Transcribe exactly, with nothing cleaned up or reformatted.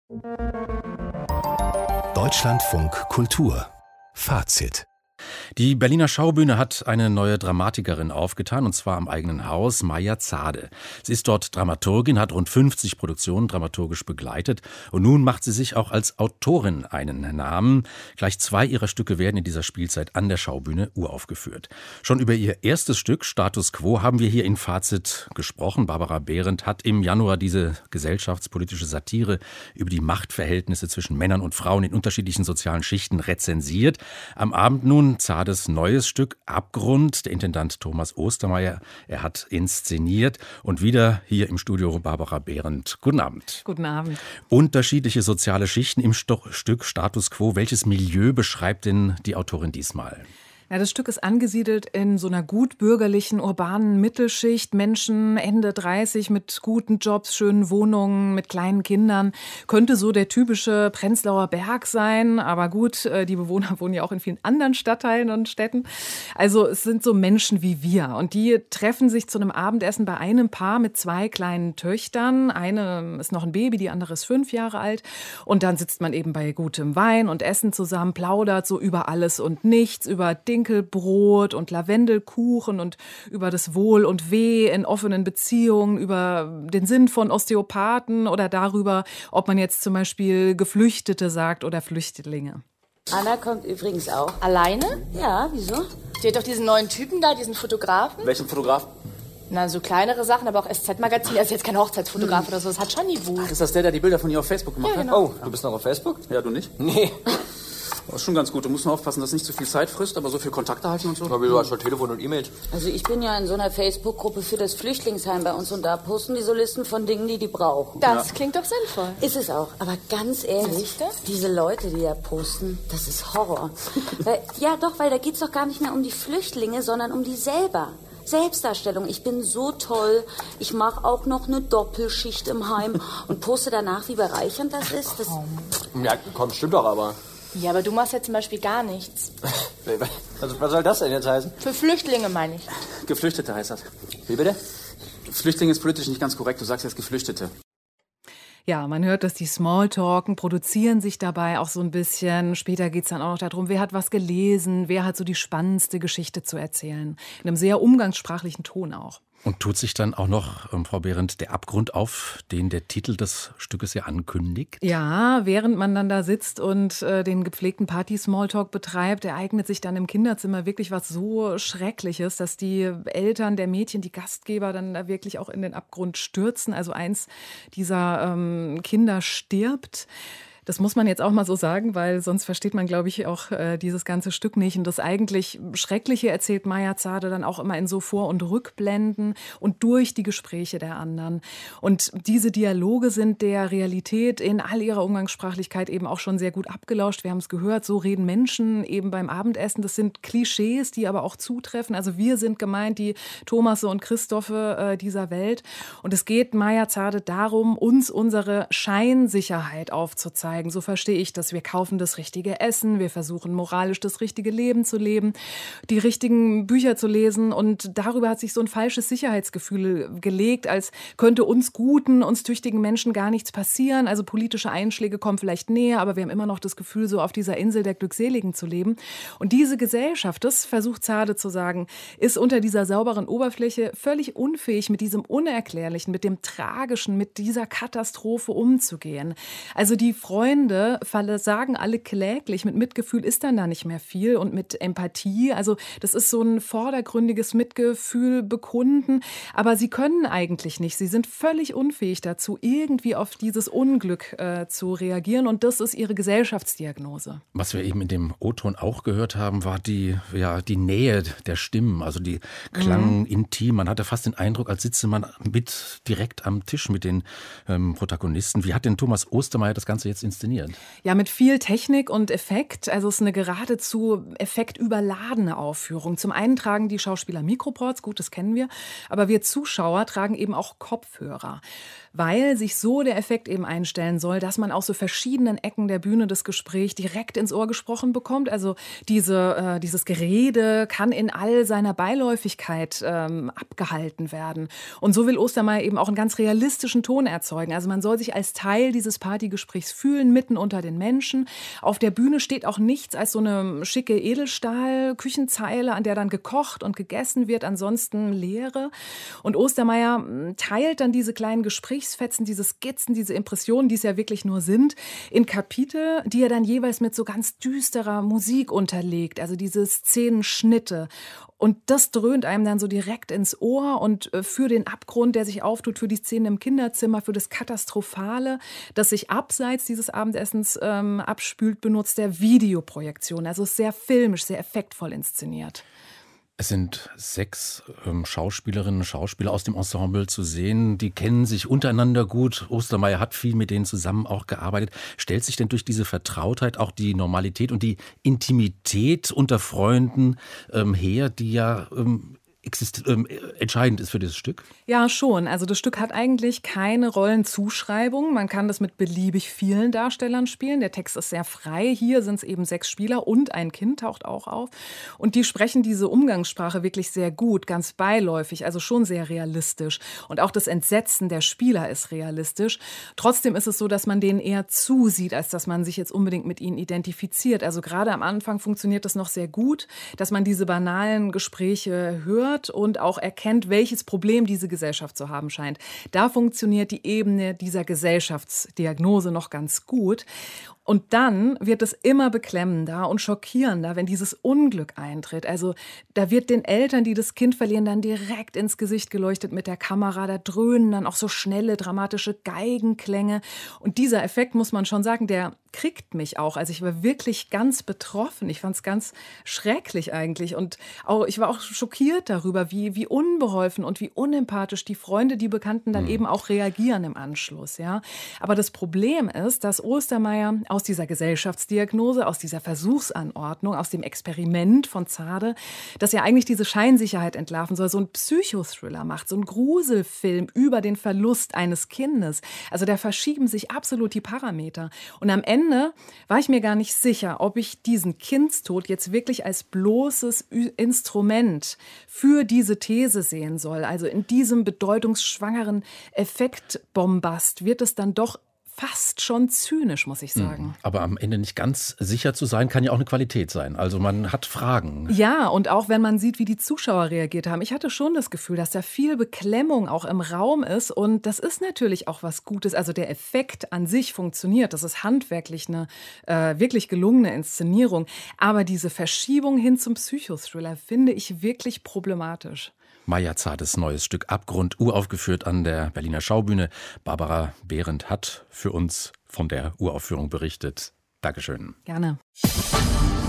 Deutschlandfunk Kultur Fazit. Die Berliner Schaubühne hat eine neue Dramatikerin aufgetan, und zwar am eigenen Haus, Maja Zade. Sie ist dort Dramaturgin, hat rund fünfzig Produktionen dramaturgisch begleitet und nun macht sie sich auch als Autorin einen Namen. Gleich zwei ihrer Stücke werden in dieser Spielzeit an der Schaubühne uraufgeführt. Schon über ihr erstes Stück, Status Quo, haben wir hier in Fazit gesprochen. Barbara Behrendt hat im Januar diese gesellschaftspolitische Satire über die Machtverhältnisse zwischen Männern und Frauen in unterschiedlichen sozialen Schichten rezensiert. Am Abend nun Zades neues Stück Abgrund. Der Intendant Thomas Ostermeier, er hat inszeniert. Und wieder hier im Studio Barbara Behrendt. Guten Abend. Guten Abend. Unterschiedliche soziale Schichten im Sto- Stück Status Quo. Welches Milieu beschreibt denn die Autorin diesmal? Ja, das Stück ist angesiedelt in so einer gut bürgerlichen, urbanen Mittelschicht. Menschen Ende dreißig mit guten Jobs, schönen Wohnungen, mit kleinen Kindern. Könnte so der typische Prenzlauer Berg sein. Aber gut, die Bewohner wohnen ja auch in vielen anderen Stadtteilen und Städten. Also es sind so Menschen wie wir. Und die treffen sich zu einem Abendessen bei einem Paar mit zwei kleinen Töchtern. Eine ist noch ein Baby, die andere ist fünf Jahre alt. Und dann sitzt man eben bei gutem Wein und Essen zusammen, plaudert so über alles und nichts, über Dinge. Dinkelbrot und Lavendelkuchen und über das Wohl und Weh in offenen Beziehungen, über den Sinn von Osteopathen oder darüber, ob man jetzt zum Beispiel Geflüchtete sagt oder Flüchtlinge. Anna kommt übrigens auch. Alleine? Ja, wieso? Die hat doch diesen neuen Typen da, diesen Fotografen. Welchen Fotografen? Na, so kleinere Sachen, aber auch S Z-Magazin. Er ist jetzt kein Hochzeitsfotograf hm. oder so, das hat schon Niveau. Ach, ist das der, der die Bilder von ihr auf Facebook gemacht ja, hat? genau. Oh, du bist noch auf Facebook? Ja, du nicht? Nee. Das ist schon ganz gut. Du musst nur aufpassen, dass es nicht zu viel Zeit frisst, aber so viel Kontakte halten und so. Aber du hast schon Telefon und E-Mail. Also ich bin ja in so einer Facebook-Gruppe für das Flüchtlingsheim bei uns und da posten die so Listen von Dingen, die die brauchen. Das ja. klingt doch sinnvoll. Ist es auch. Aber ganz ehrlich, diese Leute, die da posten, das ist Horror. weil, ja doch, weil da geht's doch gar nicht mehr um die Flüchtlinge, sondern um die selber. Selbstdarstellung. Ich bin so toll. Ich mache auch noch eine Doppelschicht im Heim und poste danach, wie bereichernd das ist. Das ja, komm, stimmt doch aber. Ja, aber du machst ja zum Beispiel gar nichts. Also, was soll das denn jetzt heißen? Für Flüchtlinge, meine ich. Geflüchtete heißt das. Wie bitte? Flüchtling ist politisch nicht ganz korrekt. Du sagst jetzt Geflüchtete. Ja, man hört, dass die Smalltalken, produzieren sich dabei auch so ein bisschen. Später geht's dann auch noch darum, wer hat was gelesen, wer hat so die spannendste Geschichte zu erzählen. In einem sehr umgangssprachlichen Ton auch. Und tut sich dann auch noch, ähm, Frau Behrendt, der Abgrund auf, den der Titel des Stückes ja ankündigt? Ja, während man dann da sitzt und äh, den gepflegten Party-Smalltalk betreibt, ereignet sich dann im Kinderzimmer wirklich was so Schreckliches, dass die Eltern der Mädchen, die Gastgeber, dann da wirklich auch in den Abgrund stürzen. Also eins dieser ähm, Kinder stirbt. Das muss man jetzt auch mal so sagen, weil sonst versteht man, glaube ich, auch äh, dieses ganze Stück nicht. Und das eigentlich Schreckliche erzählt Maja Zade dann auch immer in so Vor- und Rückblenden und durch die Gespräche der anderen. Und diese Dialoge sind der Realität in all ihrer Umgangssprachlichkeit eben auch schon sehr gut abgelauscht. Wir haben es gehört, so reden Menschen eben beim Abendessen. Das sind Klischees, die aber auch zutreffen. Also wir sind gemeint, die Thomasse und Christophe äh, dieser Welt. Und es geht Maja Zade darum, uns unsere Scheinsicherheit aufzuzeigen. So verstehe ich das. Wir kaufen das richtige Essen, wir versuchen moralisch das richtige Leben zu leben, die richtigen Bücher zu lesen und darüber hat sich so ein falsches Sicherheitsgefühl gelegt, als könnte uns guten, uns tüchtigen Menschen gar nichts passieren. Also politische Einschläge kommen vielleicht näher, aber wir haben immer noch das Gefühl, so auf dieser Insel der Glückseligen zu leben. Und diese Gesellschaft, das versucht Zade zu sagen, ist unter dieser sauberen Oberfläche völlig unfähig, mit diesem Unerklärlichen, mit dem Tragischen, mit dieser Katastrophe umzugehen. Also die Freunde sagen alle kläglich, mit Mitgefühl ist dann da nicht mehr viel und mit Empathie. Also das ist so ein vordergründiges Mitgefühl bekunden, aber sie können eigentlich nicht. Sie sind völlig unfähig dazu, irgendwie auf dieses Unglück äh, zu reagieren und das ist ihre Gesellschaftsdiagnose. Was wir eben in dem O-Ton auch gehört haben, war die, ja, die Nähe der Stimmen, also die klangen mhm. intim. Man hatte fast den Eindruck, als sitze man mit direkt am Tisch mit den ähm, Protagonisten. Wie hat denn Thomas Ostermeier das Ganze jetzt inszeniert? inszeniert. Ja, mit viel Technik und Effekt. Also es ist eine geradezu effektüberladene Aufführung. Zum einen tragen die Schauspieler Mikroports, gut, das kennen wir, aber wir Zuschauer tragen eben auch Kopfhörer, weil sich so der Effekt eben einstellen soll, dass man aus so verschiedenen Ecken der Bühne das Gespräch direkt ins Ohr gesprochen bekommt. Also diese, äh, dieses Gerede kann in all seiner Beiläufigkeit ähm, abgehalten werden. Und so will Ostermayr eben auch einen ganz realistischen Ton erzeugen. Also man soll sich als Teil dieses Partygesprächs fühlen, mitten unter den Menschen. Auf der Bühne steht auch nichts als so eine schicke Edelstahl-Küchenzeile, an der dann gekocht und gegessen wird, ansonsten Leere. Und Ostermayr teilt dann diese kleinen Gesprächsfetzen, diese Skizzen, diese Impressionen, die es ja wirklich nur sind, in Kapitel, die er dann jeweils mit so ganz düsterer Musik unterlegt, also diese Szenenschnitte. Und das dröhnt einem dann so direkt ins Ohr und für den Abgrund, der sich auftut, für die Szenen im Kinderzimmer, für das Katastrophale, das sich abseits dieses Abendessens ähm, abspült, benutzt der Videoprojektion. Also sehr filmisch, sehr effektvoll inszeniert. Es sind sechs ähm, Schauspielerinnen und Schauspieler aus dem Ensemble zu sehen. Die kennen sich untereinander gut. Ostermayr hat viel mit denen zusammen auch gearbeitet. Stellt sich denn durch diese Vertrautheit auch die Normalität und die Intimität unter Freunden ähm, her, die ja ähm, exist- ähm, entscheidend ist für dieses Stück? Ja, schon. Also das Stück hat eigentlich keine Rollenzuschreibung. Man kann das mit beliebig vielen Darstellern spielen. Der Text ist sehr frei. Hier sind es eben sechs Spieler und ein Kind taucht auch auf. Und die sprechen diese Umgangssprache wirklich sehr gut, ganz beiläufig, also schon sehr realistisch. Und auch das Entsetzen der Spieler ist realistisch. Trotzdem ist es so, dass man denen eher zusieht, als dass man sich jetzt unbedingt mit ihnen identifiziert. Also gerade am Anfang funktioniert das noch sehr gut, dass man diese banalen Gespräche hört und auch erkennt, welches Problem diese Gesellschaft zu haben scheint. Da funktioniert die Ebene dieser Gesellschaftsdiagnose noch ganz gut. Und dann wird es immer beklemmender und schockierender, wenn dieses Unglück eintritt. Also da wird den Eltern, die das Kind verlieren, dann direkt ins Gesicht geleuchtet mit der Kamera. Da dröhnen dann auch so schnelle, dramatische Geigenklänge. Und dieser Effekt, muss man schon sagen, der kriegt mich auch. Also ich war wirklich ganz betroffen. Ich fand es ganz schrecklich eigentlich. Und auch, ich war auch schockiert darüber, wie, wie unbeholfen und wie unempathisch die Freunde, die Bekannten dann mhm. eben auch reagieren im Anschluss. Ja. Aber das Problem ist, dass Ostermayr aus dieser Gesellschaftsdiagnose, aus dieser Versuchsanordnung, aus dem Experiment von Zade, das ja eigentlich diese Scheinsicherheit entlarven soll, so einen Psychothriller macht, so einen Gruselfilm über den Verlust eines Kindes. Also da verschieben sich absolut die Parameter. Und am Ende war ich mir gar nicht sicher, ob ich diesen Kindstod jetzt wirklich als bloßes Instrument für diese These sehen soll. Also in diesem bedeutungsschwangeren Effektbombast wird es dann doch fast schon zynisch, muss ich sagen. Aber am Ende nicht ganz sicher zu sein, kann ja auch eine Qualität sein. Also man hat Fragen. Ja, und auch wenn man sieht, wie die Zuschauer reagiert haben. Ich hatte schon das Gefühl, dass da viel Beklemmung auch im Raum ist. Und das ist natürlich auch was Gutes. Also der Effekt an sich funktioniert. Das ist handwerklich eine äh, wirklich gelungene Inszenierung. Aber diese Verschiebung hin zum Psychothriller finde ich wirklich problematisch. Mayar Zades neues Stück Abgrund, uraufgeführt an der Berliner Schaubühne. Barbara Behrendt hat für uns von der Uraufführung berichtet. Dankeschön. Gerne.